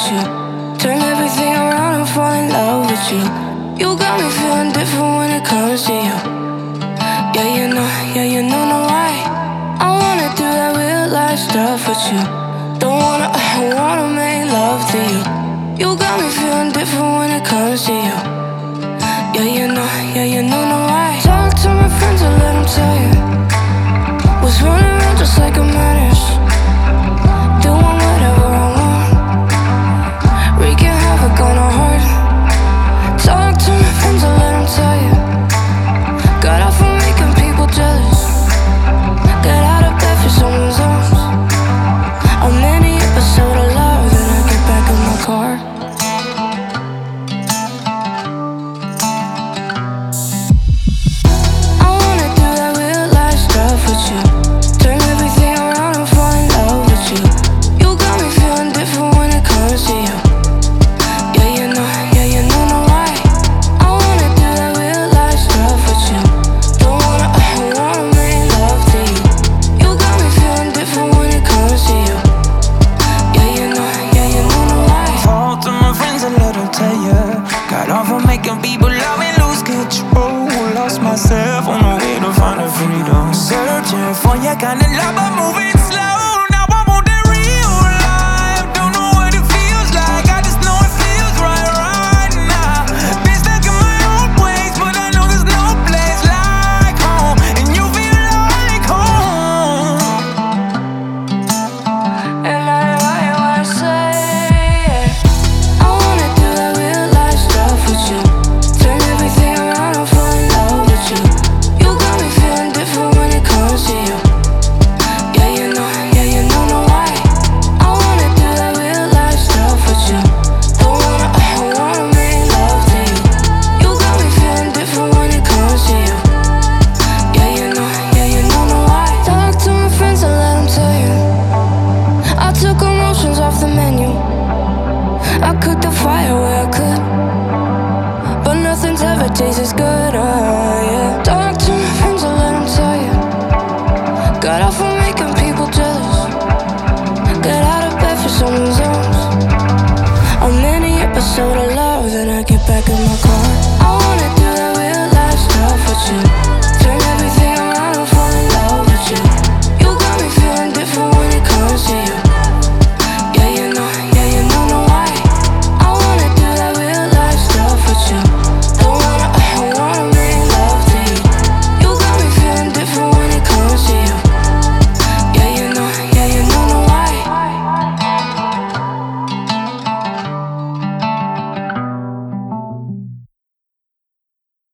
you. Turn everything around and fall in love with you. You got me feeling different when it comes to you. Yeah, you know why. I wanna do that real life stuff with you. I wanna make love to you. You got me feeling different when it comes to you. Yeah, you know why. Talk to my friends and let them tell you what's running around just like a menace. Doing whatever I want, wreaking havoc on our heart. Talk to my friends and let them tell you got off from making people jealous. Get out of bed for someone's arms. A mini episode of love, then I get back in my car. I wanna do that real life stuff with you. Turn everything around and fall in love with you. You got me feeling different when it comes to you. Yeah, you know why. I wanna do that real life stuff with you. I wanna make love to you. You got me feeling different when it comes to you. Yeah, you know why. Talk to my friends and let them tell you got off of making people love and lose control. Lost myself on the way to find a freedom. Searching for your kind of love.